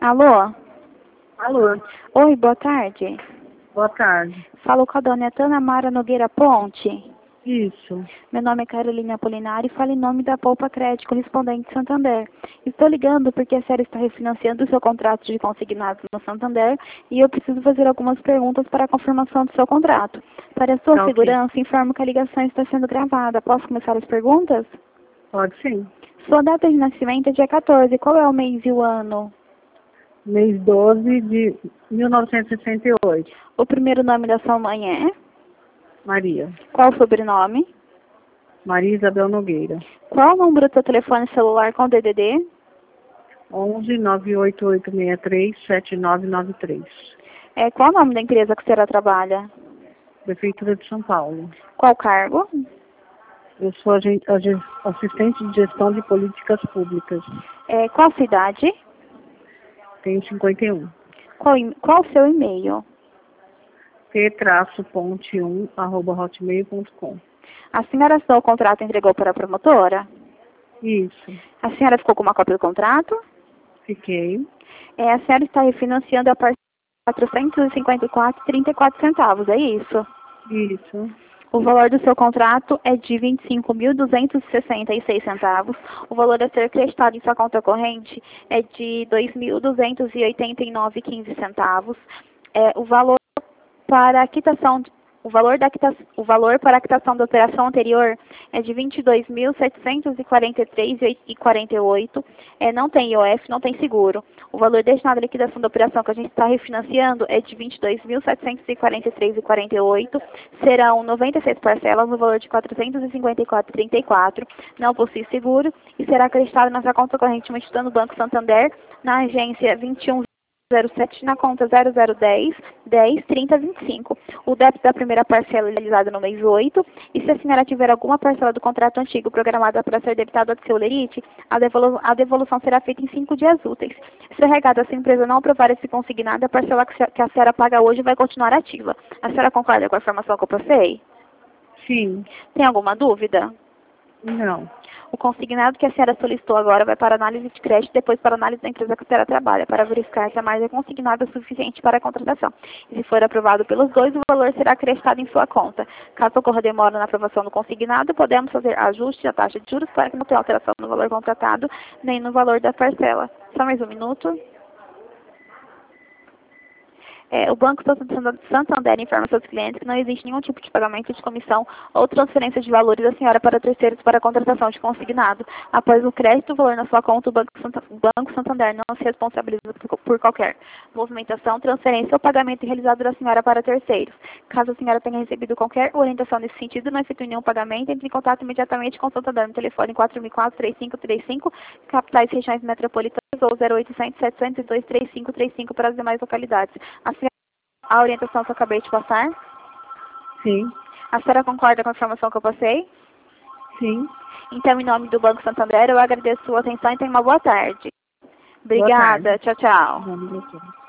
Alô? Alô, Oi, boa tarde. boa tarde. Falo com a dona Tana Mara Nogueira Ponte. Isso. Meu nome é Carolina Apolinário e falo em nome da Poupa Crédito Correspondente Santander. Estou ligando porque a senhora está refinanciando o seu contrato de consignados no Santander e eu preciso fazer algumas perguntas para a confirmação do seu contrato. Para a sua Tá ok. segurança, informo que a ligação está sendo gravada. Posso começar as perguntas? Pode sim. Sua data de nascimento é dia 14. Qual é o mês e o ano? Mês 12 de 1968. O primeiro nome da sua mãe é? Maria. Qual o sobrenome? Maria Isabel Nogueira. Qual o número do seu telefone celular com DDD? 11 98863 7993. Qual o nome da empresa que a senhora trabalha? Prefeitura de São Paulo. Qual cargo? Eu sou assistente de gestão de políticas públicas. Qual cidade? Tenho 51. Qual o seu e-mail? p-ponte1@hotmail.com. A senhora assinou o contrato e entregou para a promotora? Isso. A senhora ficou com uma cópia do contrato? Fiquei. A senhora está refinanciando a partir de R$ 454,34, é isso? Isso. O valor do seu contrato é de R$ 25.266. O valor a ser creditado em sua conta corrente é de R$ 2.289,15. O valor para a quitação, o valor para a quitação da operação anterior é de R$ 22.743,48. Não tem IOF, não tem seguro. O valor destinado à liquidação da operação que a gente está refinanciando é de R$ 22.743,48. Serão 96 parcelas no valor de R$ 454,34. Não possui seguro e será acreditado na sua conta corrente emitida no Banco Santander, na agência 2107, na conta 0010 10 30 25. O débito da primeira parcela é realizado no mês 8, e se a senhora tiver alguma parcela do contrato antigo programada para ser debitada do seu lerite, a devolução será feita em 5 dias úteis. Se a regada se a empresa não aprovar esse consignado, a parcela que a senhora paga hoje vai continuar ativa. A senhora concorda com a informação que eu passei? Sim. Tem alguma dúvida? Não. O consignado que a senhora solicitou agora vai para análise de crédito, depois para análise da empresa que a senhora trabalha, para verificar se a margem consignada é suficiente para a contratação. E se for aprovado pelos dois, o valor será acrescentado em sua conta. Caso ocorra demora na aprovação do consignado, podemos fazer ajuste da taxa de juros para que não tenha alteração no valor contratado, nem no valor da parcela. Só mais um minuto. O Banco Santander informa seus clientes que não existe nenhum tipo de pagamento de comissão ou transferência de valores da senhora para terceiros para a contratação de consignado. Após o crédito do valor na sua conta, o Banco Santander não se responsabiliza por qualquer movimentação, transferência ou pagamento realizado da senhora para terceiros. Caso a senhora tenha recebido qualquer orientação nesse sentido e não efetue nenhum pagamento, entre em contato imediatamente com o Santander no telefone 4004-3535, capitais e regiões metropolitanas, ou 0800-702-3535 para as demais localidades. A orientação que eu acabei de passar? Sim. A senhora concorda com a informação que eu passei? Sim. Então, em nome do Banco Santander, eu agradeço a sua atenção e tenha uma boa tarde. Obrigada. Boa tarde. Tchau, tchau. Vamos, doutora.